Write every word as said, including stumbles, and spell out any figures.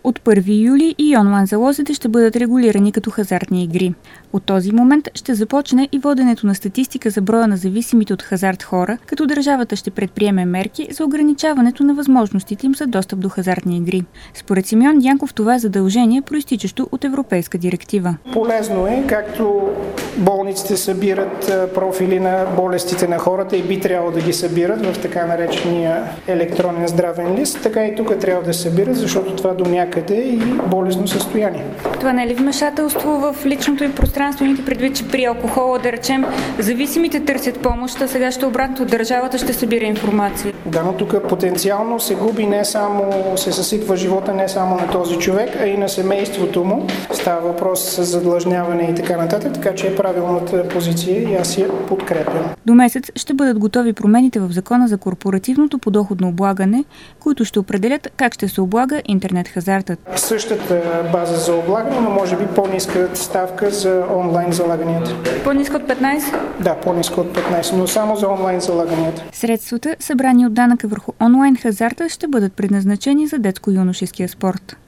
От първи юли и онлайн залозите ще бъдат регулирани като хазартни игри. От този момент ще започне и воденето на статистика за броя на зависимите от хазарт хора, като държавата ще предприеме мерки за ограничаването на възможностите им за достъп до хазартни игри. Според Симеон Дянков това е задължение, проистичащо от европейска директива. Полезно е, както болниците събират профили на болестите на хората и би трябвало да ги събират в така наречения електронен здравен лист, така и тук трябва да събират, защото това до някъде е и болестно състояние. Това не е ли вмешателство в личното им пространство? Имате предвид, че при алкохола, да речем, зависимите търсят помощ, а сега ще обратно държавата ще събира информация. Да, но тук потенциално се губи не само, се съсипва живота не само на този човек, а и на семейството му. Става въпрос с задлъжняване и така нататък, така че е правилната позиция и аз я подкрепям. До месец ще бъдат готови промените в Закона за корпоративното подоходно облагане, които ще определят как ще се облага интернет хазартът. Същата база за облагане, но може би по-ниска ставка за онлайн залаганията. По-ниска от петнайсет? Да, по-ниска от петнайсет, но само за онлайн залаганията. Средствата, събрани от данъка върху онлайн хазарта, ще бъдат предназначени за детско-юношеския спорт.